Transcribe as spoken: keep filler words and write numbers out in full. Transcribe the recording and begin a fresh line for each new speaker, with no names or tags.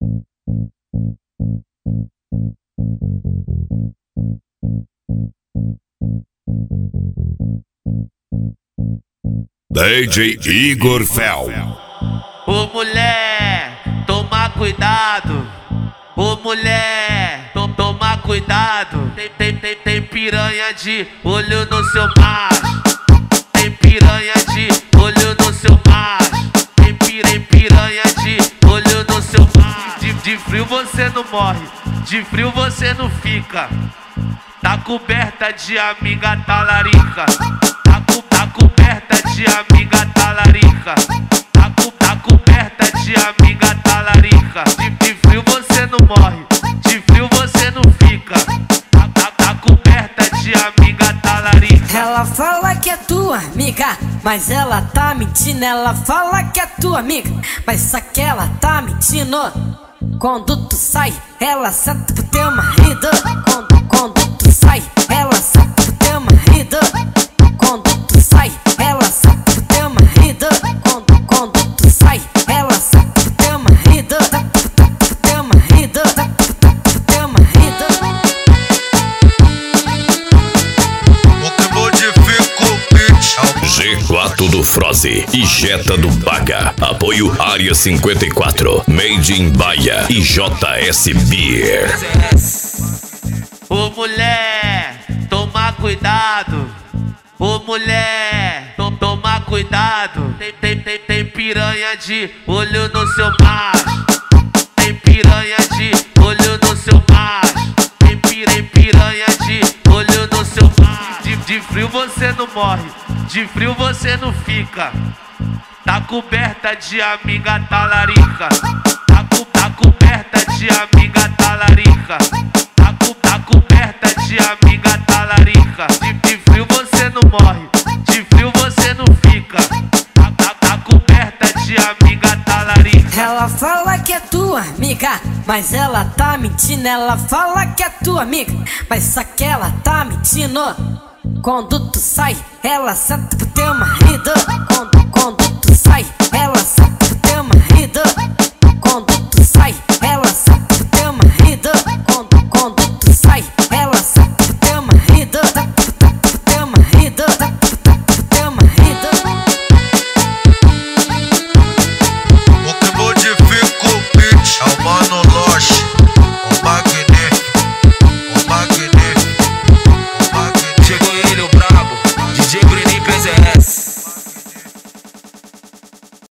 D J Igor Fel.
Ô mulher, toma cuidado. Ô mulher, to toma cuidado. Tem, tem, tem, tem piranha de olho no seu macho. Tem piranha de olho no seu macho. Tem, tem piranha de olho no seu macho. De, de frio você não morre, de frio você não fica. Tá coberta de amiga talarica. Tá, co tá coberta de amiga talarica. Tá, co tá coberta de amiga talarica. De, de frio você não morre, de frio você não fica. Tá, tá, tá coberta de amiga talarica.
Ela fala que é tua amiga, mas ela tá mentindo. Ela fala que é tua amiga, mas só que ela tá mentindo. Quando tu sai, ela senta pro teu marido. Quando, quando tu sai, ela senta pro teu marido. Quando tu sai, ela senta pro teu marido. Quando, quando tu sai, ela senta pro teu marido. Pro teu marido, pro teu marido.
Acabou de ficar bitch.
G quatro do Froze e Jetta do Baga. Apoio Área cinquenta e quatro, Made in Bahia e J S Beer.
Ô mulher, toma cuidado. Ô mulher, to toma cuidado. Tem, tem, tem, tem piranha de olho no seu macho. Tem piranha de olho no seu macho. Tem, tem piranha de olho no seu macho. De, de frio você não morre, de frio você não fica. Tá coberta de amiga talarica. Tá, co tá coberta de amiga talarica. Tá, co tá coberta de amiga talarica. De, de frio você não morre, de frio você não fica. Tá, tá, tá coberta de amiga talarica.
Ela fala que é tua amiga, mas ela tá mentindo. Ela fala que é tua amiga, mas só que ela tá mentindo. Quando tu sai, ela senta pro teu marido. Quando, quando tu sai, ela